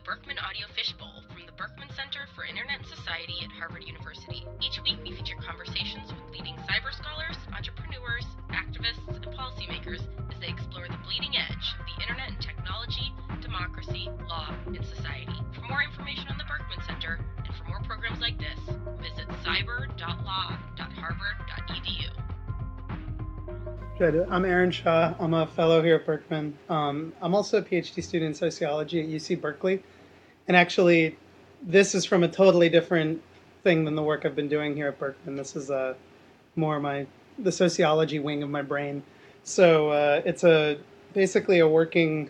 the Berkman Audio Fishbowl from the Berkman Center for Internet and Society at Harvard University. Each week we feature conversations with leading cyber scholars, entrepreneurs, activists, and policymakers as they explore the bleeding edge of the internet and technology, democracy, law, and society. For more information on the Berkman Center and for more programs like this, visit cyber.law.harvard.edu. Good. I'm Aaron Shaw. I'm a fellow here at Berkman. I'm also a PhD student in sociology at UC Berkeley. And actually, this is from a totally different thing than the work I've been doing here at Berkman. This is more the sociology wing of my brain. So it's basically a working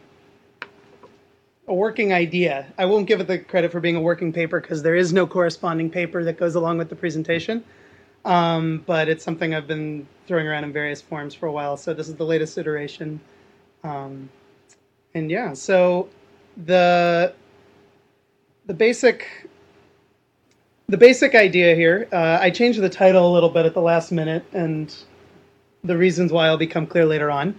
idea. I won't give it the credit for being a working paper because there is no corresponding paper that goes along with the presentation. But it's something I've been throwing around in various forms for a while. So this is the latest iteration. So the basic idea here, I changed the title a little bit at the last minute, and the reasons why will become clear later on.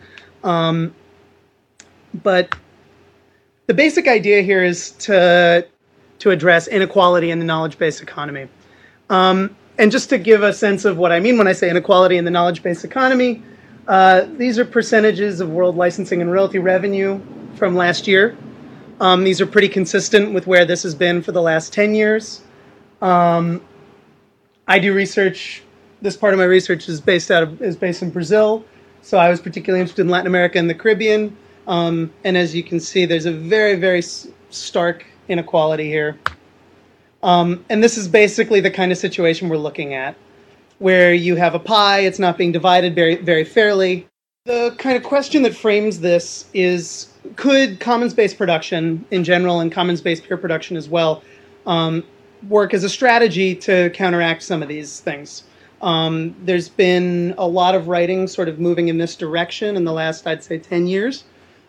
But the basic idea here is to address inequality in the knowledge-based economy. And just to give a sense of what I mean when I say inequality in the knowledge-based economy, these are percentages of world licensing and royalty revenue from last year. These are pretty consistent with where this has been for the last 10 years. I do research. This part of my research is based in Brazil, so I was particularly interested in Latin America and the Caribbean. And as you can see, there's a very, very stark inequality here. And this is basically the kind of situation we're looking at, where you have a pie, it's not being divided very, very fairly. The kind of question that frames this is, could commons-based production in general and commons-based peer production as well work as a strategy to counteract some of these things? There's been a lot of writing sort of moving in this direction in the last, I'd say, 10 years.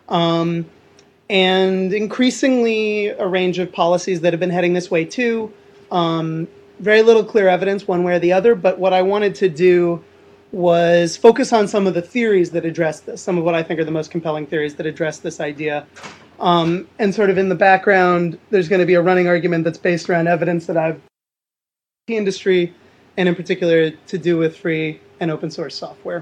And increasingly a range of policies that have been heading this way too. Very little clear evidence one way or the other, but what I wanted to do was focus on some of the theories that address this, some of what I think are the most compelling theories that address this idea. And sort of in the background, there's going to be a running argument that's based around evidence that I've the industry, and in particular to do with free and open source software.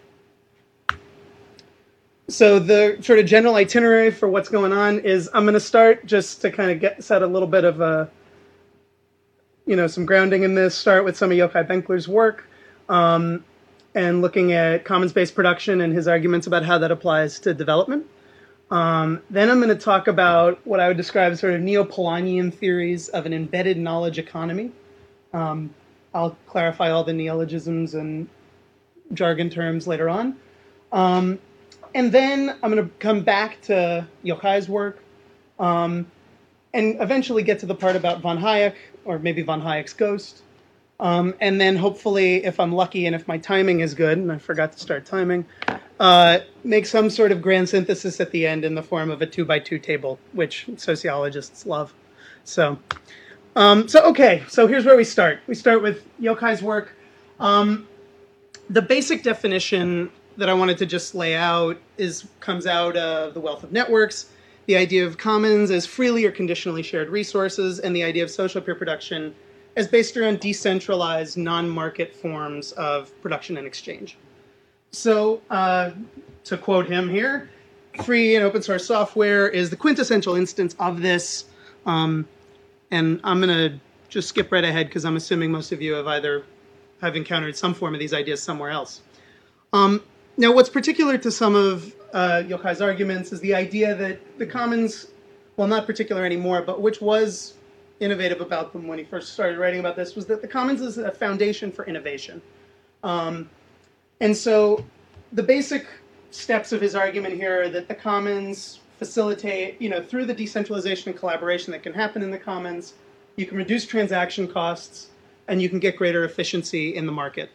So the sort of general itinerary for what's going on is I'm going to start just to kind of set a little bit of some grounding in this, start with some of Yochai Benkler's work and looking at commons-based production and his arguments about how that applies to development. Then I'm going to talk about what I would describe as sort of neo-Polanyian theories of an embedded knowledge economy. I'll clarify all the neologisms and jargon terms later on. And then I'm going to come back to Yochai's work and eventually get to the part about von Hayek, or maybe von Hayek's ghost. And then hopefully, if I'm lucky and if my timing is good, and I forgot to start timing, make some sort of grand synthesis at the end in the form of a 2x2 table, which sociologists love. So here's where we start. We start with Yochai's work. The basic definition that I wanted to just lay out comes out of The Wealth of Networks, the idea of commons as freely or conditionally shared resources, and the idea of social peer production as based around decentralized, non-market forms of production and exchange. So, to quote him here, free and open source software is the quintessential instance of this, and I'm going to just skip right ahead because I'm assuming most of you have encountered some form of these ideas somewhere else. Now, what's particular to some of Yochai's arguments is the idea that the commons, well, not particular anymore, but which was innovative about them when he first started writing about this, was that the commons is a foundation for innovation. And so the basic steps of his argument here are that the commons facilitate, through the decentralization and collaboration that can happen in the commons, you can reduce transaction costs and you can get greater efficiency in the market.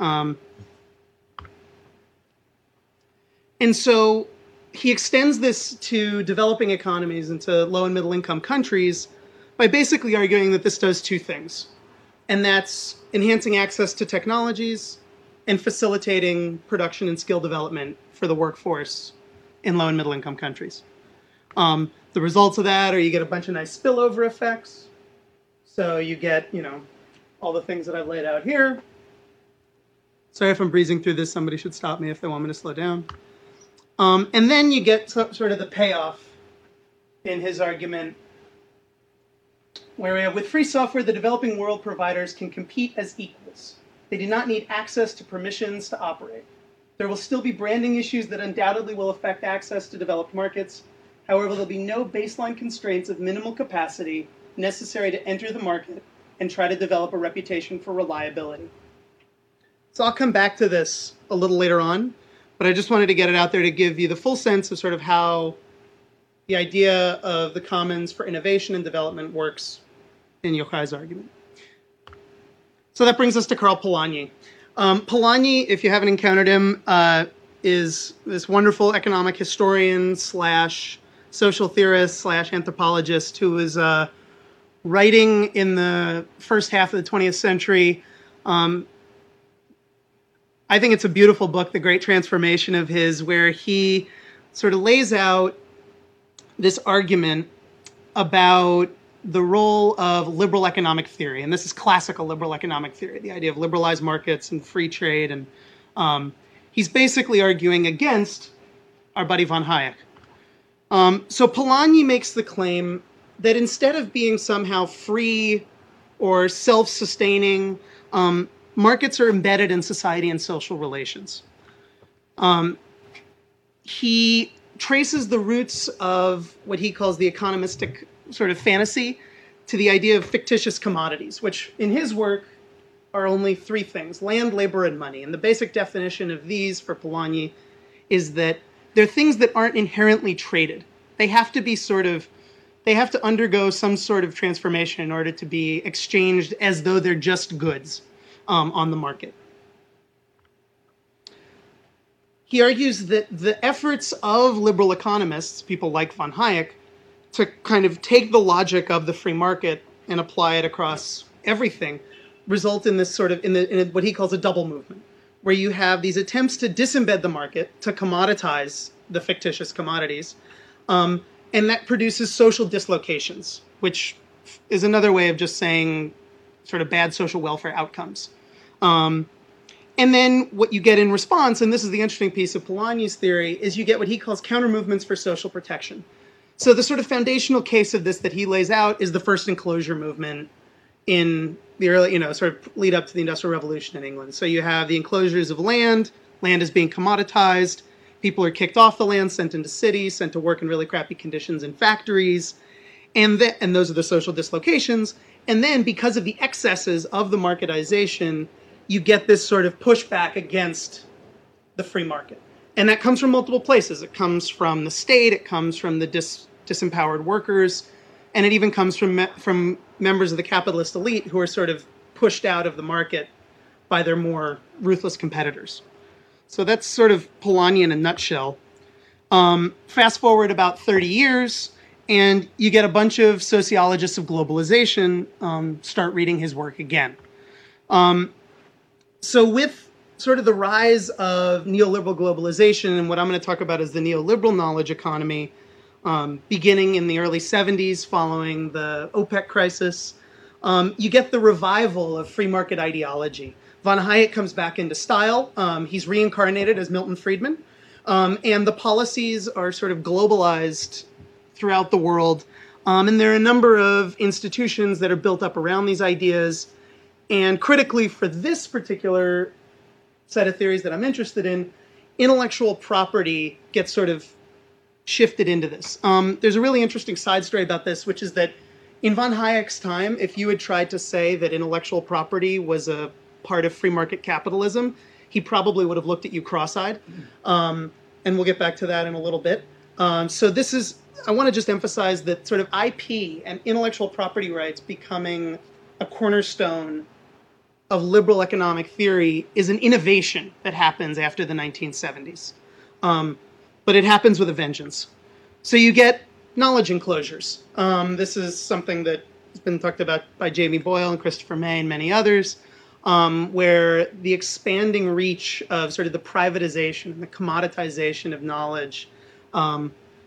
And so he extends this to developing economies and to low and middle income countries by basically arguing that this does two things. And that's enhancing access to technologies and facilitating production and skill development for the workforce in low and middle income countries. The the results of that are you get a bunch of nice spillover effects. So you get, all the things that I've laid out here. Sorry if I'm breezing through this. Somebody should stop me if they want me to slow down. And then you get sort of the payoff in his argument, where we have, with free software, the developing world providers can compete as equals. They do not need access to permissions to operate. There will still be branding issues that undoubtedly will affect access to developed markets. However, there'll be no baseline constraints of minimal capacity necessary to enter the market and try to develop a reputation for reliability. So I'll come back to this a little later on, but I just wanted to get it out there to give you the full sense of sort of how the idea of the commons for innovation and development works in Yochai's argument. So that brings us to Karl Polanyi. Polanyi, if you haven't encountered him, is this wonderful economic historian / social theorist / anthropologist who was writing in the first half of the 20th century. I think it's a beautiful book, The Great Transformation of his, where he sort of lays out this argument about the role of liberal economic theory. And this is classical liberal economic theory, the idea of liberalized markets and free trade. And he's basically arguing against our buddy von Hayek. So Polanyi makes the claim that instead of being somehow free or self-sustaining, markets are embedded in society and social relations. He traces the roots of what he calls the economistic sort of fantasy to the idea of fictitious commodities, which in his work are only three things: land, labor, and money. And the basic definition of these for Polanyi is that they're things that aren't inherently traded. They have to undergo some sort of transformation in order to be exchanged as though they're just goods on the market. He argues that the efforts of liberal economists, people like von Hayek, to kind of take the logic of the free market and apply it across everything, result in this sort of, in what he calls a double movement, where you have these attempts to disembed the market, to commoditize the fictitious commodities, and that produces social dislocations, which is another way of just saying sort of bad social welfare outcomes. And then what you get in response, and this is the interesting piece of Polanyi's theory, is you get what he calls counter movements for social protection. So the sort of foundational case of this that he lays out is the first enclosure movement in the early, sort of lead up to the Industrial Revolution in England. So you have the enclosures of land is being commoditized, people are kicked off the land, sent into cities, sent to work in really crappy conditions in factories, and those are the social dislocations. And then because of the excesses of the marketization, you get this sort of pushback against the free market. And that comes from multiple places. It comes from the state, it comes from the disempowered workers, and it even comes from members of the capitalist elite who are sort of pushed out of the market by their more ruthless competitors. So that's sort of Polanyi in a nutshell. Fast forward about 30 years, and you get a bunch of sociologists of globalization start reading his work again. So with sort of the rise of neoliberal globalization, and what I'm going to talk about is the neoliberal knowledge economy, beginning in the early 70s following the OPEC crisis, you get the revival of free market ideology. Von Hayek comes back into style. He's reincarnated as Milton Friedman. And the policies are sort of globalized throughout the world. And there are a number of institutions that are built up around these ideas. And critically for this particular set of theories that I'm interested in, intellectual property gets sort of shifted into this. There's a really interesting side story about this, which is that in von Hayek's time, if you had tried to say that intellectual property was a part of free market capitalism, he probably would have looked at you cross-eyed. And we'll get back to that in a little bit. So this is, I want to just emphasize that sort of IP and intellectual property rights becoming a cornerstone of liberal economic theory is an innovation that happens after the 1970s. But it happens with a vengeance. So you get knowledge enclosures. This is something that has been talked about by Jamie Boyle and Christopher May and many others, where the expanding reach of sort of the privatization and the commoditization of knowledge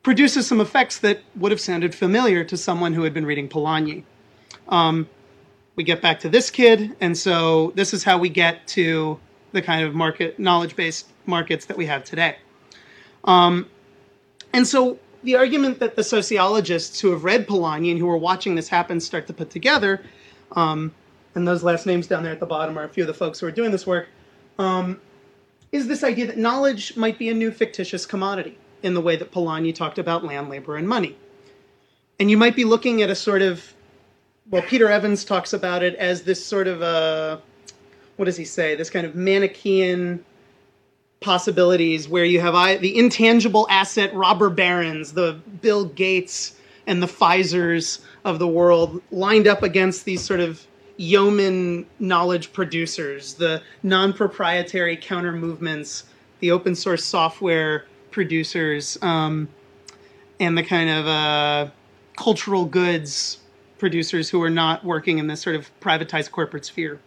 produces some effects that would have sounded familiar to someone who had been reading Polanyi. We get back to this kid, and so this is how we get to the kind of knowledge-based markets that we have today. And so the argument that the sociologists who have read Polanyi and who are watching this happen start to put together, and those last names down there at the bottom are a few of the folks who are doing this work, is this idea that knowledge might be a new fictitious commodity in the way that Polanyi talked about land, labor, and money. And you might be looking at a sort of, well, Peter Evans talks about it as this sort of what does he say? This kind of Manichaean possibilities where you have the intangible asset robber barons, the Bill Gates and the Pfizers of the world lined up against these sort of yeoman knowledge producers, the non-proprietary counter movements, the open source software producers, and the kind of cultural goods producers who are not working in this sort of privatized corporate sphere.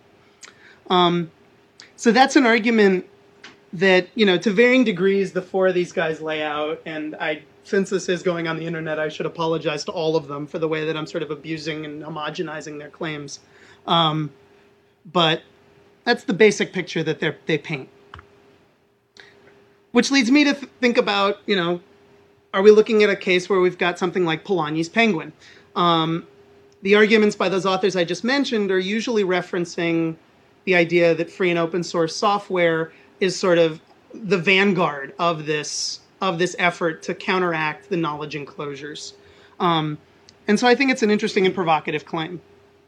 So that's an argument that, to varying degrees, the four of these guys lay out, and since this is going on the internet, I should apologize to all of them for the way that I'm sort of abusing and homogenizing their claims. But that's the basic picture that they paint. Which leads me to think about, are we looking at a case where we've got something like Polanyi's Penguin? The arguments by those authors I just mentioned are usually referencing the idea that free and open source software is sort of the vanguard of this effort to counteract the knowledge enclosures. And so I think it's an interesting and provocative claim.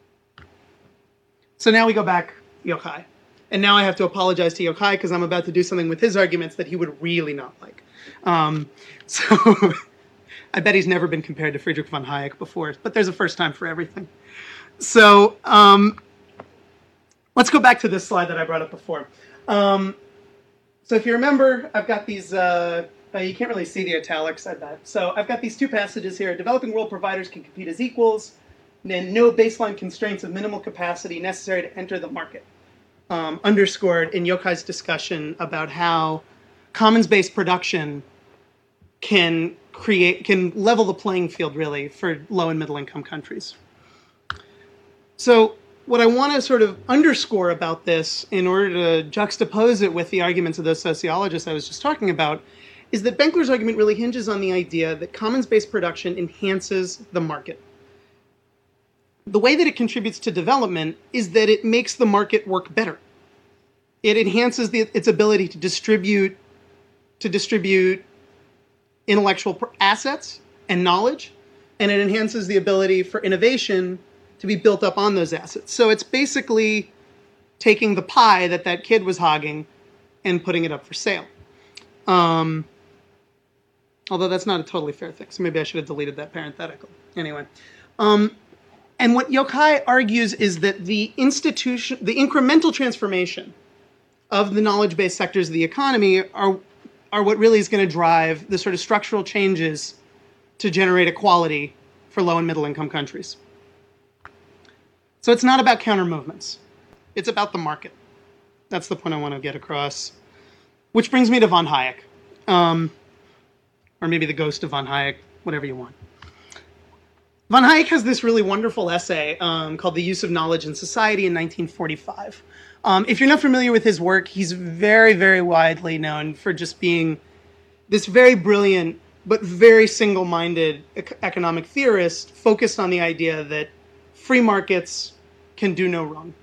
So now we go back Yochai. And now I have to apologize to Yochai because I'm about to do something with his arguments that he would really not like. So I bet he's never been compared to Friedrich von Hayek before, but there's a first time for everything. So let's go back to this slide that I brought up before. So if you remember, I've got these, you can't really see the italics, I bet. So I've got these two passages here. Developing world providers can compete as equals, and no baseline constraints of minimal capacity necessary to enter the market. Underscored in Yochai's discussion about how commons-based production can level the playing field, really, for low and middle income countries. So what I want to sort of underscore about this in order to juxtapose it with the arguments of those sociologists I was just talking about is that Benkler's argument really hinges on the idea that commons-based production enhances the market. The way that it contributes to development is that it makes the market work better. It enhances its ability to distribute intellectual assets and knowledge, and it enhances the ability for innovation to be built up on those assets. So it's basically taking the pie that kid was hogging and putting it up for sale. Although that's not a totally fair thing, so maybe I should have deleted that parenthetical. Anyway. And what Yochai argues is that the incremental transformation of the knowledge-based sectors of the economy are what really is going to drive the sort of structural changes to generate equality for low and middle income countries. So it's not about counter movements. It's about the market. That's the point I want to get across. Which brings me to von Hayek. Or maybe the ghost of von Hayek, whatever you want. Von Hayek has this really wonderful essay called The Use of Knowledge in Society in 1945. If you're not familiar with his work, he's very, very widely known for just being this very brilliant but very single-minded economic theorist focused on the idea that free markets can do no wrong.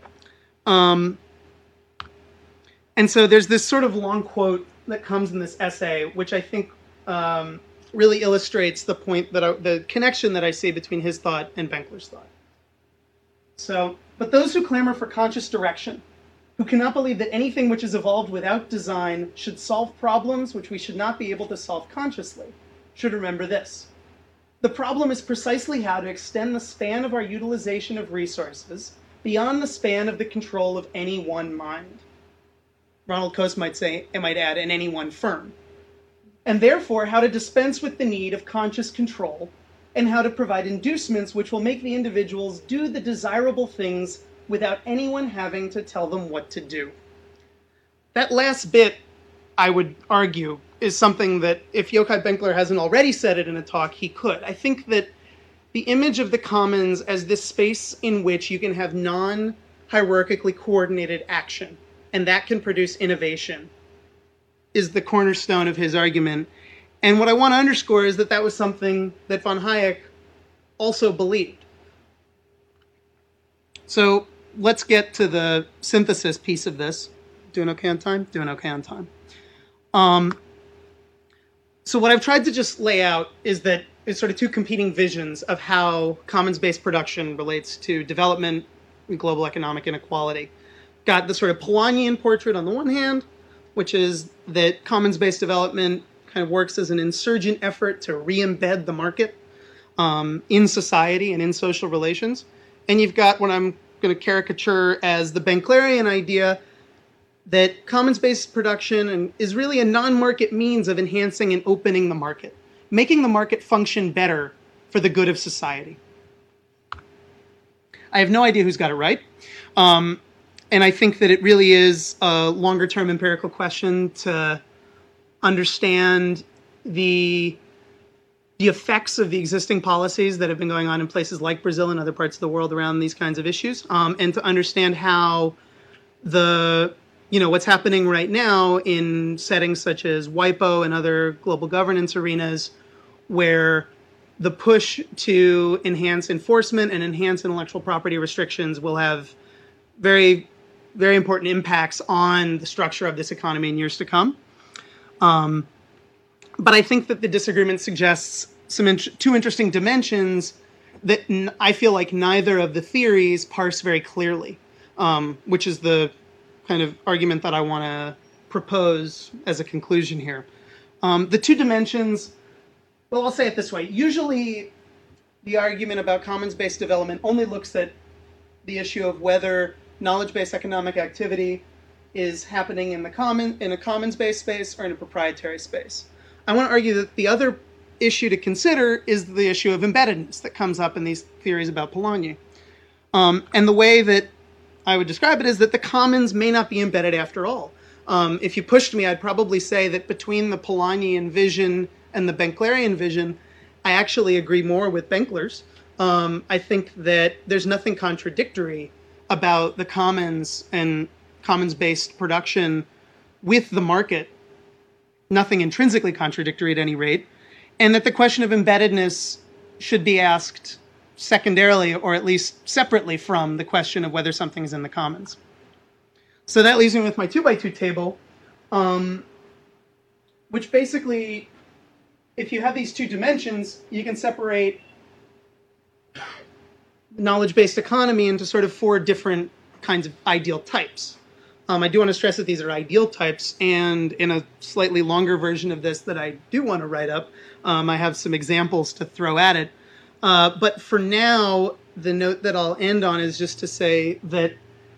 And so there's this sort of long quote that comes in this essay, which I think really illustrates the point the connection that I see between his thought and Benkler's thought. So, but those who clamor for conscious direction, who cannot believe that anything which is evolved without design should solve problems which we should not be able to solve consciously, should remember this. The problem is precisely how to extend the span of our utilization of resources beyond the span of the control of any one mind. Ronald Coase might add, in any one firm. And therefore, how to dispense with the need of conscious control, and how to provide inducements which will make the individuals do the desirable things without anyone having to tell them what to do. That last bit I would argue, is something that if Yochai Benkler hasn't already said it in a talk, he could. I think that the image of the commons as this space in which you can have non-hierarchically coordinated action, and that can produce innovation, is the cornerstone of his argument. And what I want to underscore is that that was something that von Hayek also believed. So let's get to the synthesis piece of this. Doing okay on time? Doing okay on time. So what I've tried to just lay out is that it's sort of two competing visions of how commons-based production relates to development and global economic inequality. Got the sort of Polanyian portrait on the one hand, which is that commons-based development kind of works as an insurgent effort to re-embed the market in society and in social relations. And you've got what I'm going to caricature as the Benklerian idea that commons-based production is really a non-market means of enhancing and opening the market, making the market function better for the good of society. I have no idea who's got it right. And I think that it really is a longer-term empirical question to understand the effects of the existing policies that have been going on in places like Brazil and other parts of the world around these kinds of issues, and to understand how what's happening right now in settings such as WIPO and other global governance arenas, where the push to enhance enforcement and enhance intellectual property restrictions will have very, very important impacts on the structure of this economy in years to come. But I think that the disagreement suggests two interesting dimensions that I feel like neither of the theories parse very clearly, which is the kind of argument that I want to propose as a conclusion here. The two dimensions, well, I'll say it this way. Usually the argument about commons-based development only looks at the issue of whether knowledge-based economic activity is happening in a commons-based space or in a proprietary space. I want to argue that the other issue to consider is the issue of embeddedness that comes up in these theories about Polanyi. And the way that I would describe it is that the commons may not be embedded after all. If you pushed me, I'd probably say that between the Polanyian vision and the Benklerian vision, I actually agree more with Benkler's. I think that there's nothing contradictory about the commons and commons-based production with the market, nothing intrinsically contradictory at any rate, and that the question of embeddedness should be asked secondarily, or at least separately from the question of whether something is in the commons. So that leaves me with my 2x2 table, which basically, if you have these two dimensions, you can separate knowledge-based economy into sort of four different kinds of ideal types. I do want to stress that these are ideal types, and in a slightly longer version of this that I do want to write up, I have some examples to throw at it. But for now, the note that I'll end on is just to say that,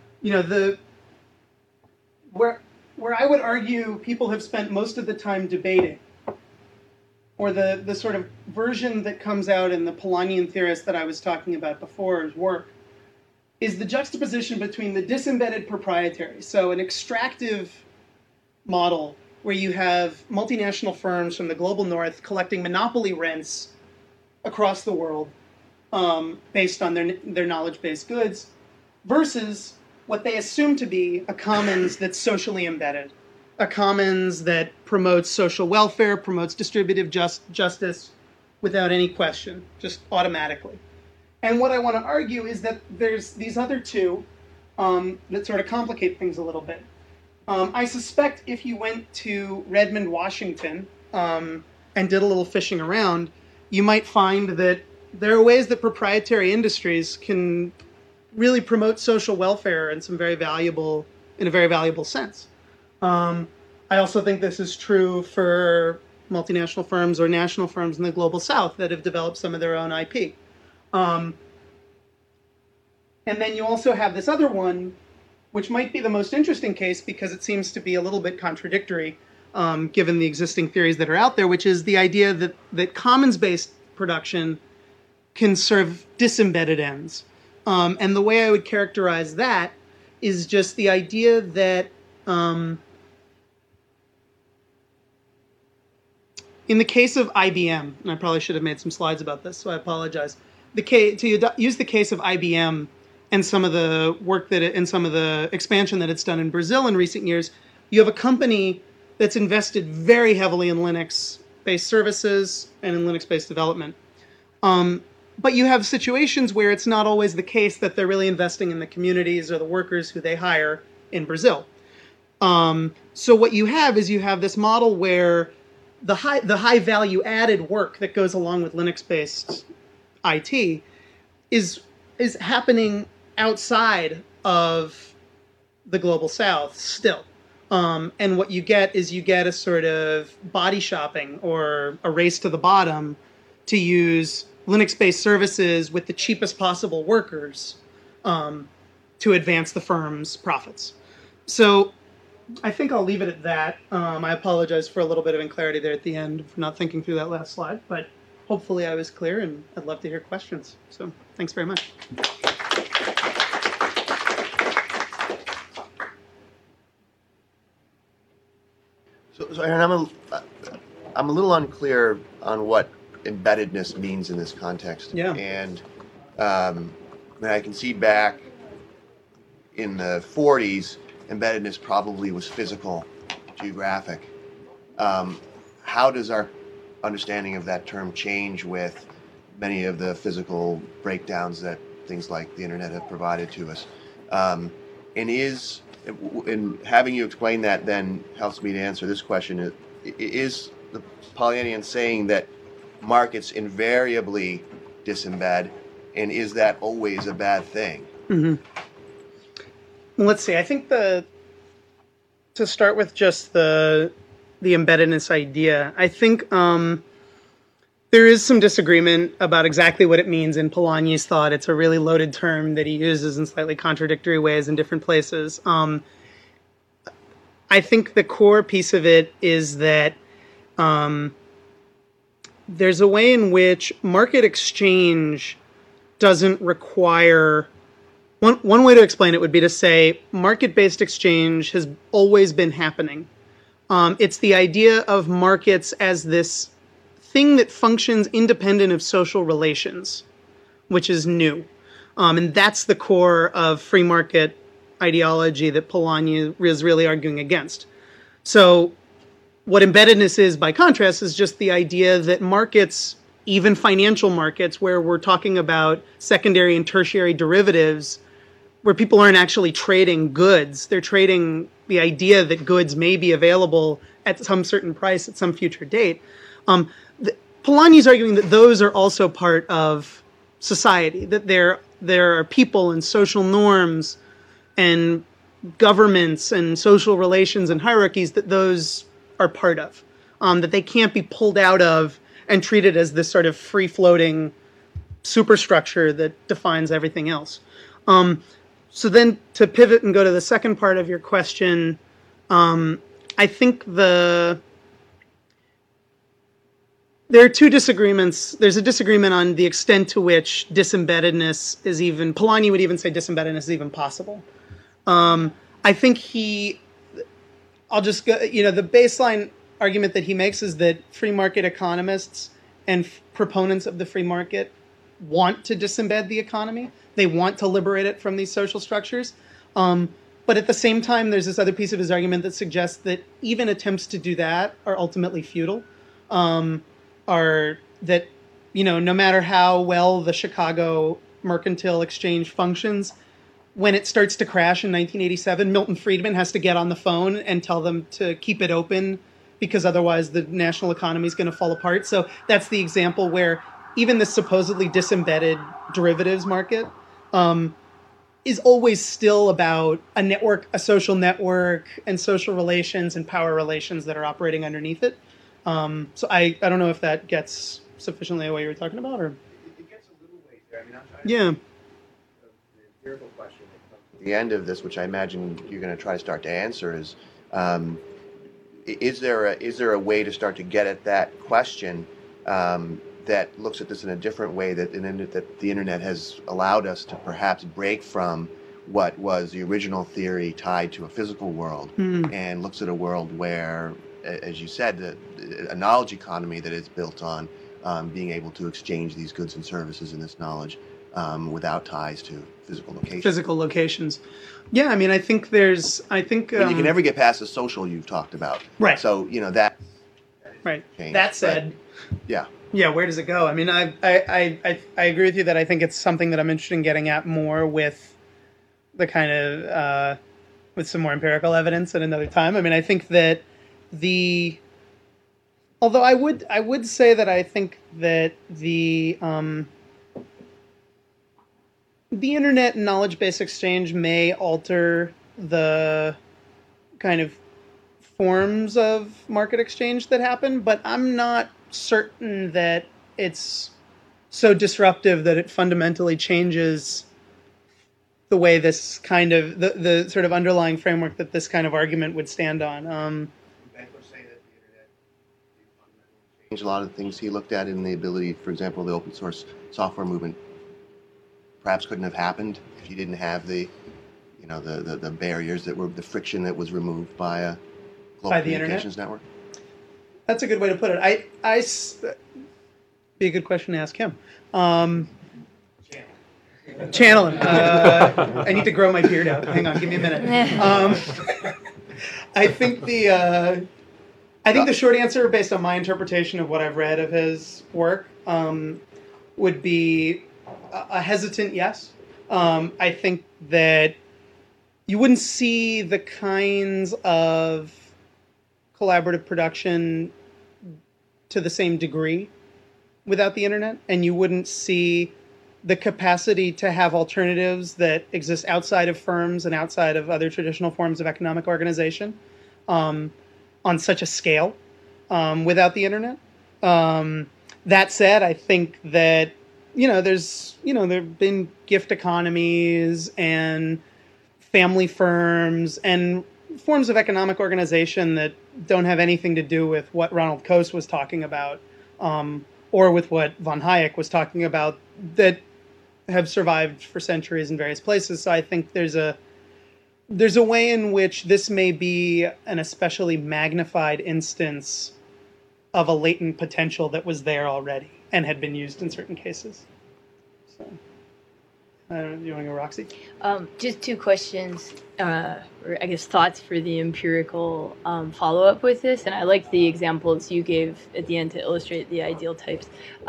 where I would argue people have spent most of the time debating, or the sort of version that comes out in the Polanyian theorist that I was talking about before's work, is the juxtaposition between the disembedded proprietary, so an extractive model where you have multinational firms from the global north collecting monopoly rents across the world based on their knowledge-based goods, versus what they assume to be a commons that's socially embedded, a commons that promotes social welfare, promotes distributive justice without any question, just automatically. And what I want to argue is that there's these other two that sort of complicate things a little bit. I suspect if you went to Redmond, Washington, and did a little fishing around, you might find that there are ways that proprietary industries can really promote social welfare in a very valuable sense. I also think this is true for multinational firms or national firms in the global south that have developed some of their own IP. And then you also have this other one, which might be the most interesting case because it seems to be a little bit contradictory given the existing theories that are out there, which is the idea that commons-based production can serve disembedded ends. And the way I would characterize that is just the idea that In the case of IBM, and I probably should have made some slides about this, so I apologize. Use the case of IBM and some of the work and some of the expansion that it's done in Brazil in recent years, you have a company that's invested very heavily in Linux-based services and in Linux-based development. But you have situations where it's not always the case that they're really investing in the communities or the workers who they hire in Brazil. So what you have is you have this model where the high value added work that goes along with Linux-based IT is happening outside of the global South still. And what you get is a sort of body shopping or a race to the bottom to use Linux-based services with the cheapest possible workers to advance the firm's profits. So I think I'll leave it at that. I apologize for a little bit of unclarity there at the end for not thinking through that last slide, but hopefully I was clear, and I'd love to hear questions. So thanks very much. So Aaron, I'm a little unclear on what embeddedness means in this context. Yeah. And I can see back in the 40s, embeddedness probably was physical, geographic. How does our understanding of that term change with many of the physical breakdowns that things like the internet have provided to us? And having you explain that then helps me to answer this question. Is the Polanyian saying that markets invariably disembed, and is that always a bad thing? Mm-hmm. Well, let's see. I think to start with just the embeddedness idea, I think there is some disagreement about exactly what it means in Polanyi's thought. It's a really loaded term that he uses in slightly contradictory ways in different places. I think the core piece of it is that there's a way in which market exchange doesn't require... One way to explain it would be to say market-based exchange has always been happening. It's the idea of markets as this thing that functions independent of social relations, which is new. And that's the core of free market ideology that Polanyi is really arguing against. So what embeddedness is, by contrast, is just the idea that markets, even financial markets, where we're talking about secondary and tertiary derivatives, where people aren't actually trading goods, they're trading the idea that goods may be available at some certain price at some future date. Polanyi's arguing that those are also part of society, that there are people and social norms and governments and social relations and hierarchies that those are part of, that they can't be pulled out of and treated as this sort of free-floating superstructure that defines everything else. So then to pivot and go to the second part of your question, I think there are two disagreements. There's a disagreement on the extent to which disembeddedness is even, Polanyi would even say disembeddedness is even possible. I think I'll just go, the baseline argument that he makes is that free market economists and proponents of the free market want to disembed the economy. They want to liberate it from these social structures. But at the same time, there's this other piece of his argument that suggests that even attempts to do that are ultimately futile. Are that, no matter how well the Chicago Mercantile Exchange functions, when it starts to crash in 1987, Milton Friedman has to get on the phone and tell them to keep it open because otherwise the national economy is going to fall apart. So that's the example where even this supposedly disembedded derivatives market is always still about a network, a social network, and social relations and power relations that are operating underneath it. So I don't know if that gets sufficiently what you were talking about, or it gets a little ways there. I'm trying yeah. The empirical question that comes to the end of this, which I imagine you're going to try to start to answer, is there a way to start to get at that question that looks at this in a different way, that the internet has allowed us to perhaps break from what was the original theory tied to a physical world and looks at a world where as you said, a knowledge economy that is built on being able to exchange these goods and services and this knowledge without ties to physical locations. Physical locations. Yeah, I mean, I think you can never get past the social you've talked about. Right. So, that. Right. Changed, that said. Yeah. Yeah, where does it go? I mean, I agree with you that I think it's something that I'm interested in getting at more with the kind of, with some more empirical evidence at another time. I mean, I think that although I would say that I think that the internet and knowledge-based exchange may alter the kind of forms of market exchange that happen, but I'm not certain that it's so disruptive that it fundamentally changes the way this kind of the sort of underlying framework that this kind of argument would stand on. Benkler say that the internet changed a lot of the things he looked at in the ability, for example, the open source software movement perhaps couldn't have happened if you didn't have the barriers that were the friction that was removed by a global communications network. That's a good way to put it. Be a good question to ask him. Channel him. I need to grow my beard out. Hang on, give me a minute. I think the short answer, based on my interpretation of what I've read of his work, would be a hesitant yes. I think that you wouldn't see the kinds of collaborative production to the same degree without the internet, and you wouldn't see the capacity to have alternatives that exist outside of firms and outside of other traditional forms of economic organization on such a scale without the internet. That said, I think that there have been gift economies and family firms and forms of economic organization that don't have anything to do with what Ronald Coase was talking about or with what von Hayek was talking about that have survived for centuries in various places. So I think there's a way in which this may be an especially magnified instance of a latent potential that was there already and had been used in certain cases. So, I don't know, do you want to go, Roxy? Just two questions, or I guess thoughts for the empirical follow-up with this. And I liked the examples you gave at the end to illustrate the ideal types.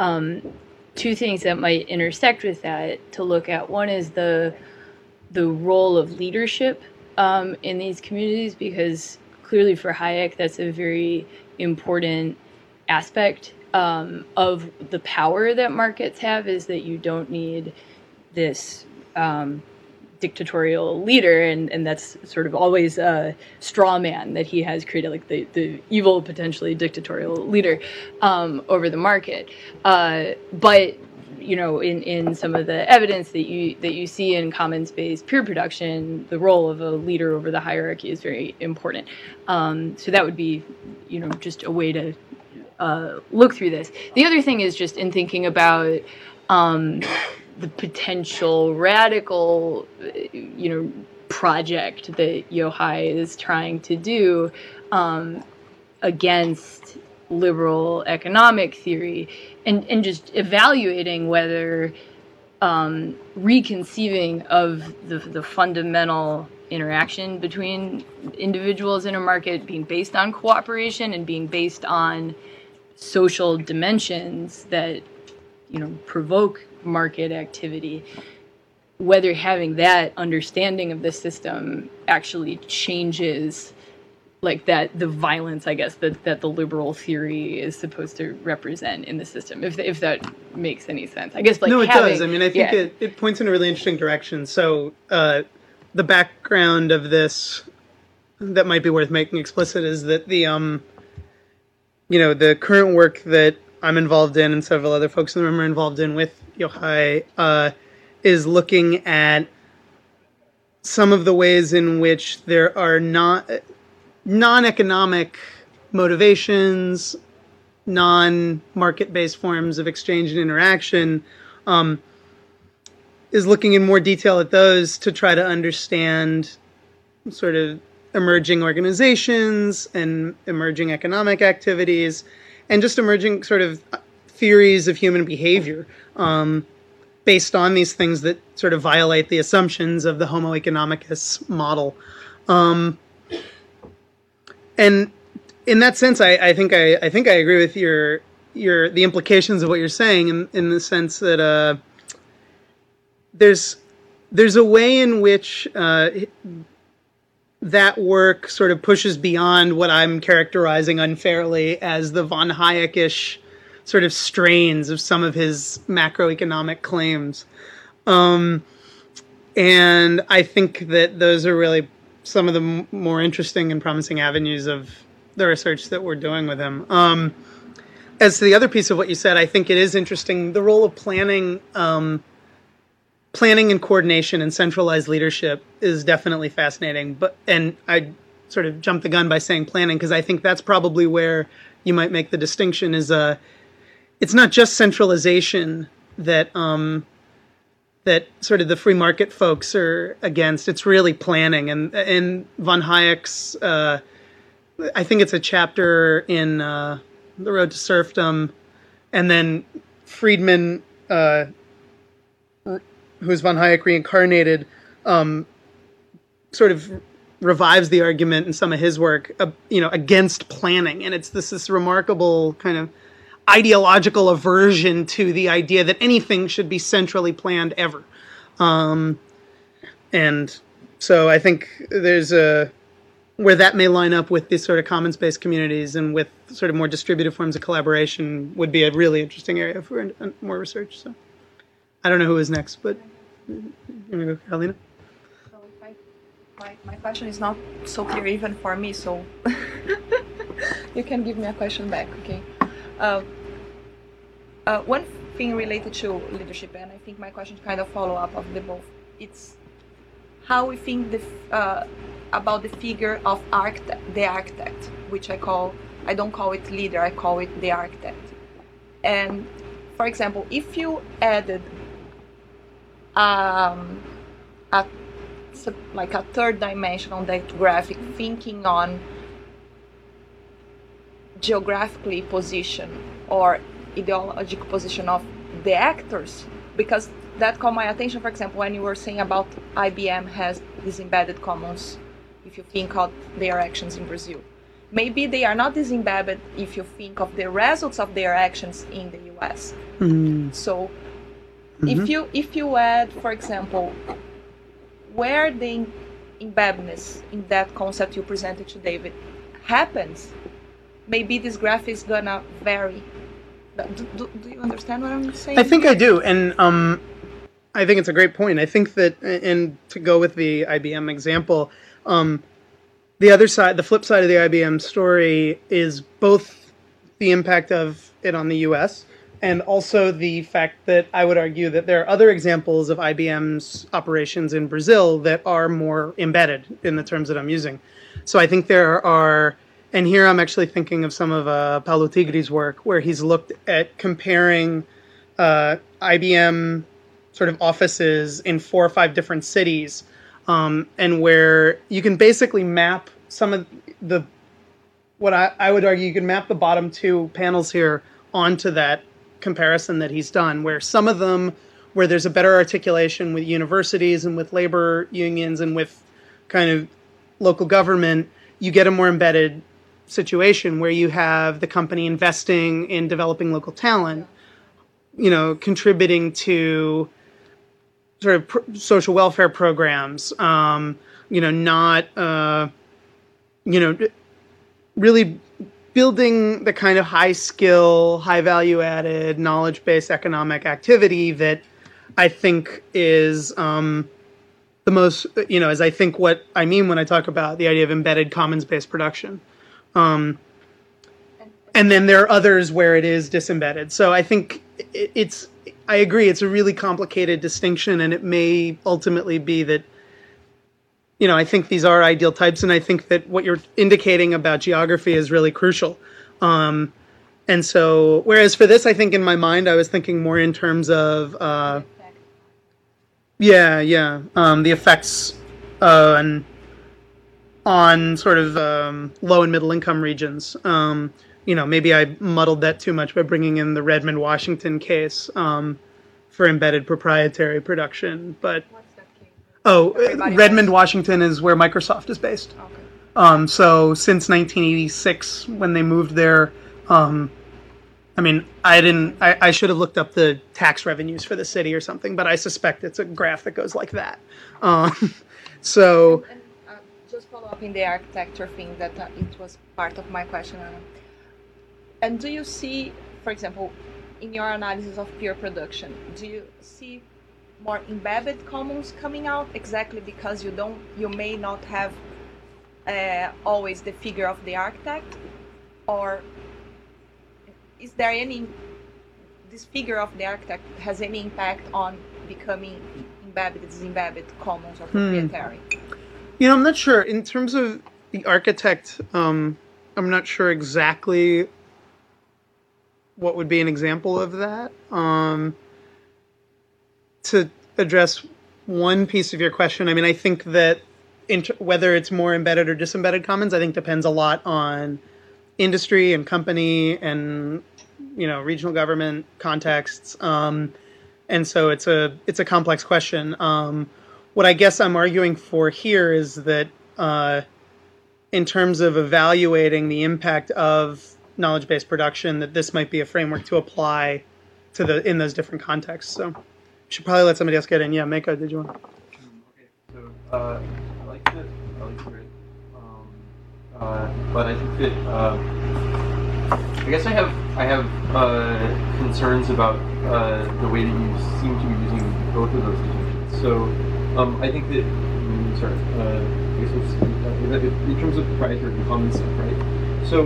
Two things that might intersect with that to look at. One is the role of leadership in these communities, because clearly for Hayek, that's a very important aspect of the power that markets have, is that you don't need this dictatorial leader, and that's sort of always a straw man that he has created, like the evil, potentially dictatorial leader over the market. But in some of the evidence that you see in commons-based peer production, the role of a leader over the hierarchy is very important. So that would be, just a way to look through this. The other thing is just in thinking about the potential radical, project that Yochai is trying to do against liberal economic theory, and just evaluating whether reconceiving of the fundamental interaction between individuals in a market being based on cooperation and being based on social dimensions that provoke market activity, whether having that understanding of the system actually changes the violence, I guess, that the liberal theory is supposed to represent in the system, if that makes any sense. I guess no, it does. I mean, I think it points in a really interesting direction. So the background of this that might be worth making explicit is that the current work that I'm involved in and several other folks in the room are involved in with Yochai is looking at some of the ways in which there are non-economic motivations, non-market-based forms of exchange and interaction, is looking in more detail at those to try to understand sort of emerging organizations and emerging economic activities and just emerging sort of theories of human behavior based on these things that sort of violate the assumptions of the Homo economicus model. And in that sense, I think I agree with the implications of what you're saying in the sense that there's a way in which that work sort of pushes beyond what I'm characterizing unfairly as the von Hayek-ish sort of strains of some of his macroeconomic claims. And I think that those are really some of the more interesting and promising avenues of the research that we're doing with him. As to the other piece of what you said, I think it is interesting, the role of planning and coordination and centralized leadership is definitely fascinating. And I sort of jumped the gun by saying planning because I think that's probably where you might make the distinction is it's not just centralization that that sort of the free market folks are against. It's really planning. And von Hayek's, I think it's a chapter in The Road to Serfdom, and then Friedman, who's von Hayek reincarnated, sort of revives the argument in some of his work, against planning. And it's this remarkable kind of ideological aversion to the idea that anything should be centrally planned ever. And so I think there's where that may line up with these sort of commons-based communities and with sort of more distributed forms of collaboration would be a really interesting area for more research. So I don't know who is next, but you want to go, Carolina? So my question is not so clear even for me, so you can give me a question back, okay? One thing related to leadership, and I think my question is kind of follow-up of the both, it's how we think about the figure of the architect, which I don't call it leader, I call it the architect. And for example, if you added a third dimension on that graphic, thinking on geographically position or ideological position of the actors, because that caught my attention, for example, when you were saying about IBM has these embedded commons, if you think of their actions in Brazil. Maybe they are not disembedded if you think of the results of their actions in the US. Mm-hmm. So if you add, for example, where the embeddedness in that concept you presented to David happens, maybe this graph is gonna vary. Do you understand what I'm saying? I think I do, and I think it's a great point. I think that, and to go with the IBM example, the other side, the flip side of the IBM story is both the impact of it on the US and also the fact that I would argue that there are other examples of IBM's operations in Brazil that are more embedded in the terms that I'm using. So I think there are, and here I'm actually thinking of some of Paulo Tigre's work where he's looked at comparing IBM sort of offices in 4 or 5 different cities, and where you can basically map some of what I would argue, you can map the bottom 2 panels here onto that comparison that he's done, where some of them, where there's a better articulation with universities and with labor unions and with kind of local government, you get a more embedded situation where you have the company investing in developing local talent, contributing to sort of social welfare programs, not, really building the kind of high skill, high value added, knowledge-based economic activity that I think is the most, as I think what I mean when I talk about the idea of embedded commons-based production. And then there are others where it is disembedded. So I think I agree, it's a really complicated distinction, and it may ultimately be that, I think these are ideal types, and I think that what you're indicating about geography is really crucial. And so, whereas for this, I think in my mind, I was thinking more in terms of, the effects, and on sort of low and middle income regions. Maybe I muddled that too much by bringing in the Redmond, Washington case for embedded proprietary production. But Redmond, Washington is where Microsoft is based. Okay. So since 1986, when they moved there, I should have looked up the tax revenues for the city or something, but I suspect it's a graph that goes like that. So. And just follow up in the architecture thing that it was part of my question. And do you see, for example, in your analysis of peer production, do you see more embedded commons coming out exactly because you may not have always the figure of the architect, or is there this figure of the architect has any impact on becoming embedded commons or proprietary? I'm not sure. In terms of the architect, I'm not sure exactly what would be an example of that. To address one piece of your question, I think that whether it's more embedded or disembedded commons, I think depends a lot on industry and company and regional government contexts. And so it's a complex question. What I guess I'm arguing for here is that in terms of evaluating the impact of knowledge-based production, that this might be a framework to apply in those different contexts. So we should probably let somebody else get in. Yeah, Mako, did you want? Okay, so I like it, but I think that I guess I have concerns about the way that you seem to be using both of those distinctions. So I think that I guess in terms of proprietary and common stuff, right? So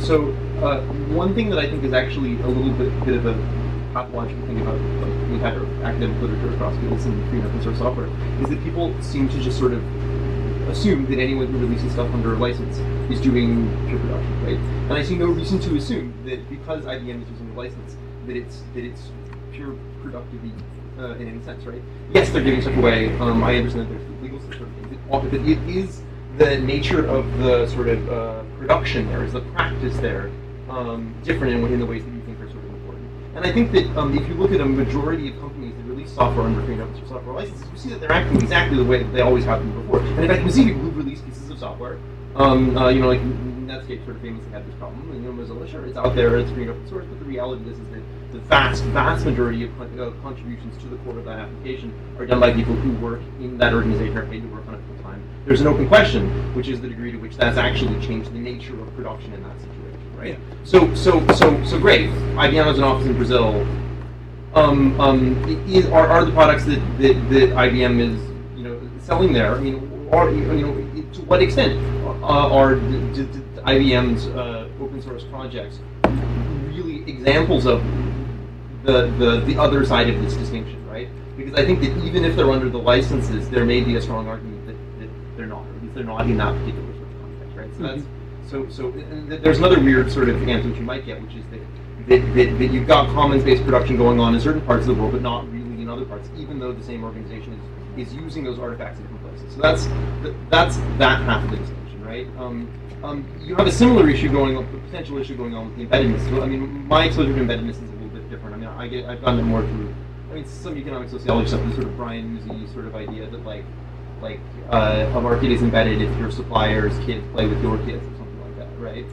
one thing that I think is actually a little bit of a pathological thing about the entire academic literature across fields and free and open source software is that people seem to just sort of assume that anyone who releases stuff under a license is doing pure production, right? And I see no reason to assume that because IBM is using a license that it's pure productivity in any sense, right? Yes, they're giving stuff away. I understand that there's the legal sort of things. But it is the nature of the sort of production there, is the practice there, different in the ways that you think are sort of important. And I think that if you look at a majority of companies that release software under free and open source software licenses, you see that they're acting exactly the way that they always have been before. And in fact, you see people who release pieces of software, like Netscape sort of famously had this problem, and Mozilla, sure, it's out there, it's free and open source, but the reality is that the vast majority of contributions to the core of that application are done by people who work in that organization or paid to work on it full time. There's an open question, which is the degree to which that's actually changed the nature of production in that situation, right? So great. IBM has an office in Brazil. Are the products that IBM is selling there? To what extent are IBM's open source projects really examples of the other side of this distinction, right? Because I think that even if they're under the licenses, there may be a strong argument that they're not, or at least they're not in that particular sort of context, right? So that's and there's another weird sort of answer that you might get, which is that you've got commons-based production going on in certain parts of the world, but not really in other parts, even though the same organization is using those artifacts in different places. So that's that half of the distinction, right? You have a similar issue going on, a potential issue going on with the embeddedness. So, my exposure to embeddedness is a little bit different. I've gotten it more through, some economic sociology stuff, this sort of Brian Musi sort of idea that a market is embedded if your supplier's kids play with your kids or something like that, right?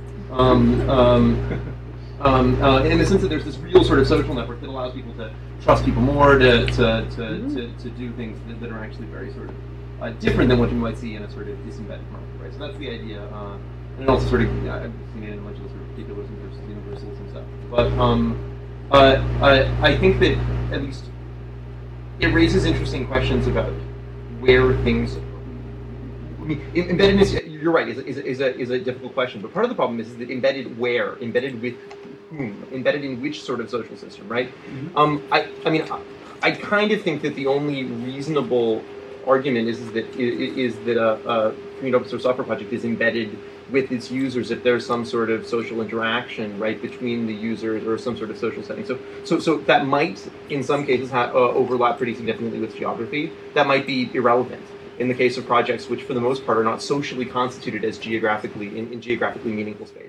In the sense that there's this real sort of social network that allows people to trust people more, to do things that are actually very sort of different than what you might see in a sort of disembedded market, right? So that's the idea, and also sort of I've seen it in a bunch of sort of particulars versus universals and stuff. But I think that at least it raises interesting questions about where things. Embeddedness, you're right, is a difficult question. But part of the problem is that embedded where, embedded with whom, embedded in which sort of social system, right? I kind of think that the only reasonable argument is that a free and open source software project is embedded with its users if there's some sort of social interaction, right, between the users or some sort of social setting. So that might, in some cases, overlap pretty significantly with geography. That might be irrelevant. in the case of projects which, for the most part, are not socially constituted as geographically in geographically meaningful spaces.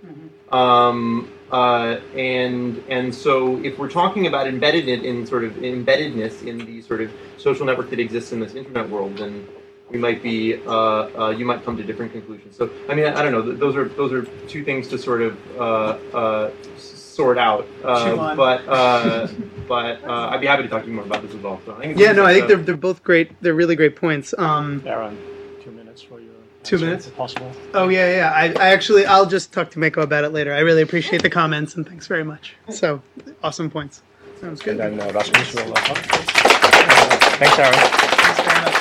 And so, if we're talking about embeddedness in the sort of social network that exists in this internet world, then we might be you might come to different conclusions. So, I mean, I don't know. Those are two things to sort of sort out. But I'd be happy to talk to you more about this as well. So I think I think they're both great. They're really great points. Aaron, 2 minutes for your 2 minutes, if possible. Oh yeah. I'll just talk to Mako about it later. I really appreciate the comments and thanks very much. So awesome points. Sounds good. And then Rasmus will talk. Thanks, Aaron. Thanks very much.